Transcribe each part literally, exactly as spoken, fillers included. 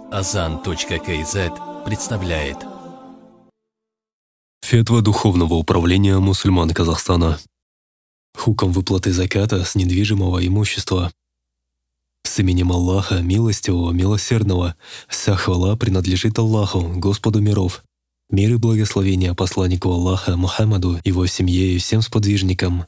азан точка кз представляет Фетва Духовного управления мусульман Казахстана. Хуком выплаты заката с недвижимого имущества. С именем Аллаха, милостивого, милосердного, вся хвала принадлежит Аллаху, Господу миров. Мир и благословение посланнику Аллаха Мухаммаду, его семье и всем сподвижникам.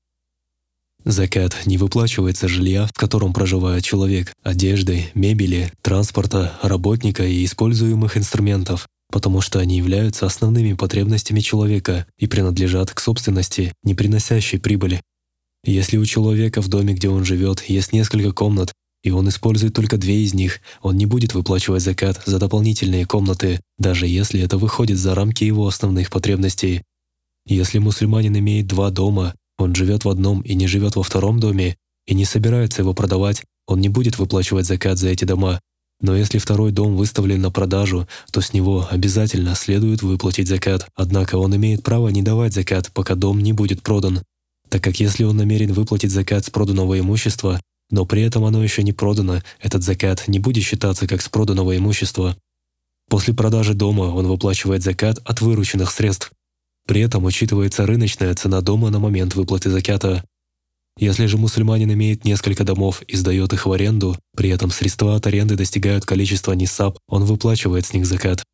Закат не выплачивается жилья, в котором проживает человек, одежды, мебели, транспорта, работника и используемых инструментов, потому что они являются основными потребностями человека и принадлежат к собственности, не приносящей прибыли. Если у человека в доме, где он живет, есть несколько комнат, и он использует только две из них, он не будет выплачивать закат за дополнительные комнаты, даже если это выходит за рамки его основных потребностей. Если мусульманин имеет два дома, он живет в одном и не живет во втором доме, и не собирается его продавать, он не будет выплачивать закат за эти дома. Но если второй дом выставлен на продажу, то с него обязательно следует выплатить закат. Однако он имеет право не давать закат, пока дом не будет продан, так как если он намерен выплатить закат с проданного имущества, но при этом оно еще не продано, этот закат не будет считаться как с проданного имущества. После продажи дома он выплачивает закат от вырученных средств. При этом учитывается рыночная цена дома на момент выплаты заката. Если же мусульманин имеет несколько домов и сдает их в аренду, при этом средства от аренды достигают количества нисаб, он выплачивает с них закат.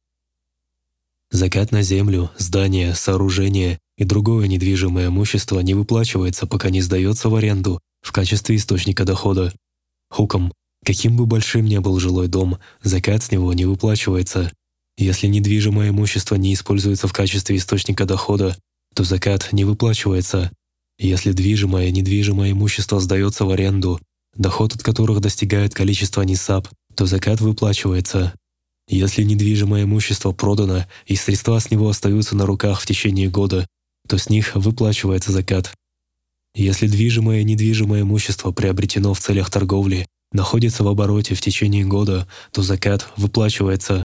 Закат на землю, здания, сооружения и другое недвижимое имущество не выплачивается, пока не сдается в аренду в качестве источника дохода. Хуком, каким бы большим ни был жилой дом, закат с него не выплачивается. Если недвижимое имущество не используется в качестве источника дохода, то закат не выплачивается. Если движимое и недвижимое имущество сдается в аренду, доход от которых достигает количества нисаб, то закат выплачивается. Если недвижимое имущество продано и средства с него остаются на руках в течение года, то с них выплачивается закат. Если движимое и недвижимое имущество приобретено в целях торговли, находится в обороте в течение года, то закат выплачивается.